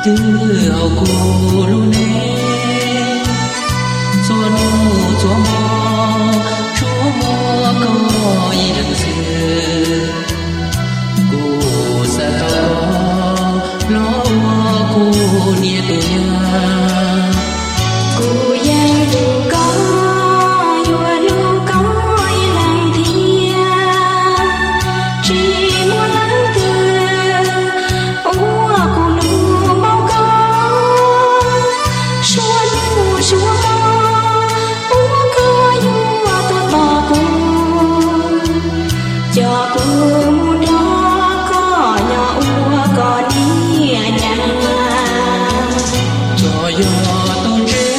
từ hậu cô luôn nè xóa nô xóa mò chúa mò có ý đằng xưa cô sa tao lo cô nia tu nhà cô giang tu có yua lu có ý làng thia chỉ muốn lắng từ ua cô lu mau có xua lu xua mò ua có yua tu tò cô cho cô muốn đó có nhỏ ua có nia nhà cho yo tôn chế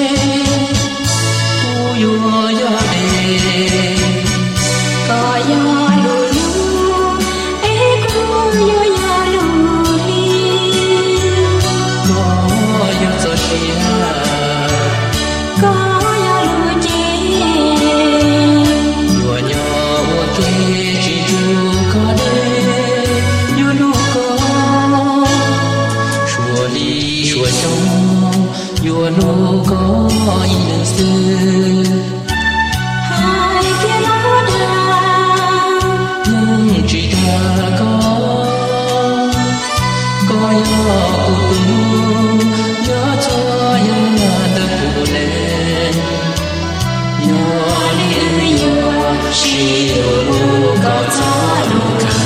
cô yo yo đề có gió lù lù ê cô gió lù li có yo gió xia có gió lù chê yo nhỏ kê chỉ du có đê yo lu có chùa đi chùa trong yo lu có ý lần xưa hai kia nó đà nhưng chỉ ta có yo cô tu yo cho yo ta cô lên yo đi yo chỉ lu có cho lu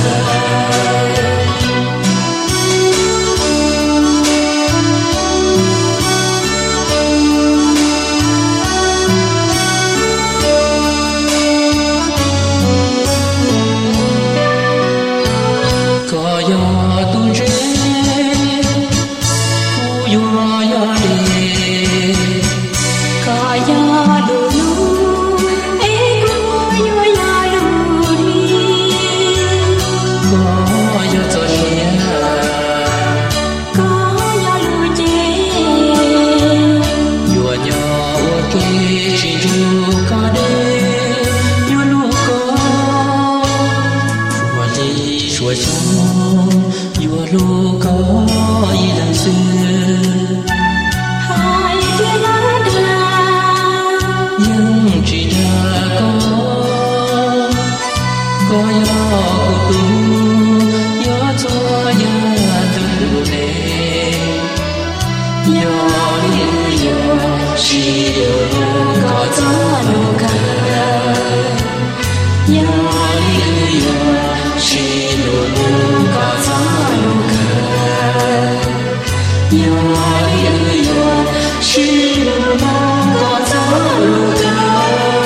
có yo tu chế cô yo yo đi có gió lù lù ê cô gió lù li có yo gió xia có gió lù chê yo nhỏ kê chỉ du có đê yo lu có chùa đi chùa trong yo lu có ý lần xưa hai kia nó đà nhưng chỉ ta có yo cô tu yo cho yo tu nè yo đi yo chỉ có cho lu cả yo đi yo chỉ có cho lu cả yo đi yo chỉ có cho lu cả